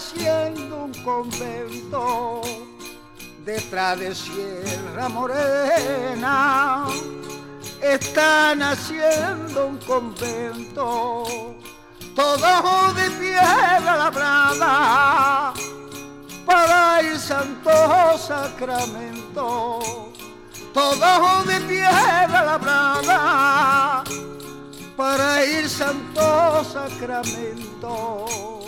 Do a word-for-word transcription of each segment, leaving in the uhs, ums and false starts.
naciendo un convento detrás de Sierra Morena. Está naciendo un convento, todo de piedra labrada, para el santo sacramento. Todo de piedra labrada, para el santo sacramento.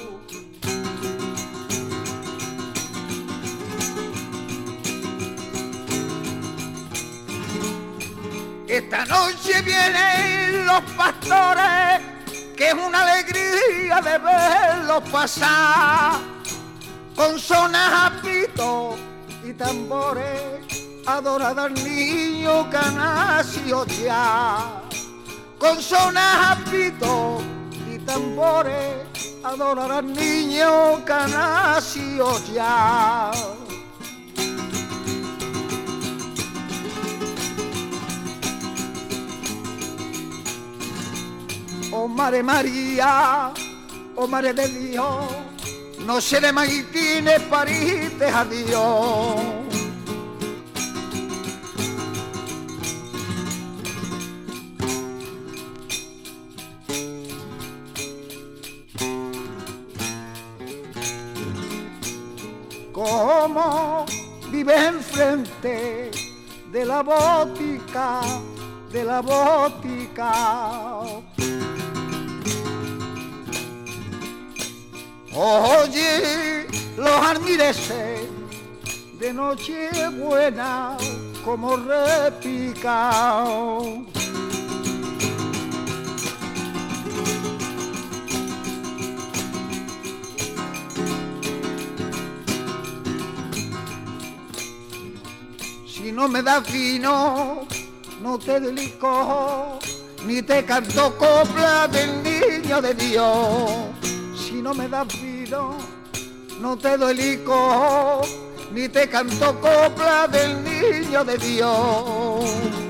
Esta noche vienen los pastores, que es una alegría de verlos pasar, con sonas a pito y tambores, adorar al niño que nació ya. Con sonas a pito y tambores, adorar al niño que nació ya. Oh Madre María, oh Madre de Dios, no se le maitines pariste a Dios. Como vive enfrente de la botica, de la botica. Oye, los almireces de noche buena como repican. Si no me das vino, no te doy licor, ni te canto copla del niño de Dios. Si no me das vino, no te doy licor, ni te canto copla del niño de Dios.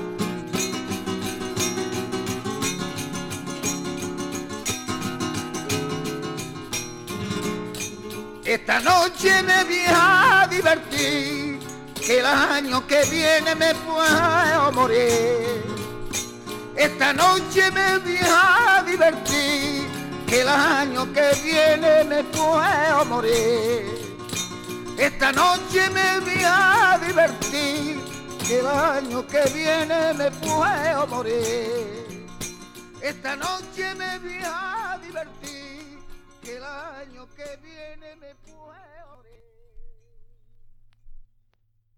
Esta noche me voy a divertir, que el año que viene me puedo morir. Esta noche me voy a divertir, que el año que viene me puedo morir. Esta noche me voy a divertir, que el año que viene me puedo morir. Esta noche me voy a divertir, que el año que viene me puedo morir.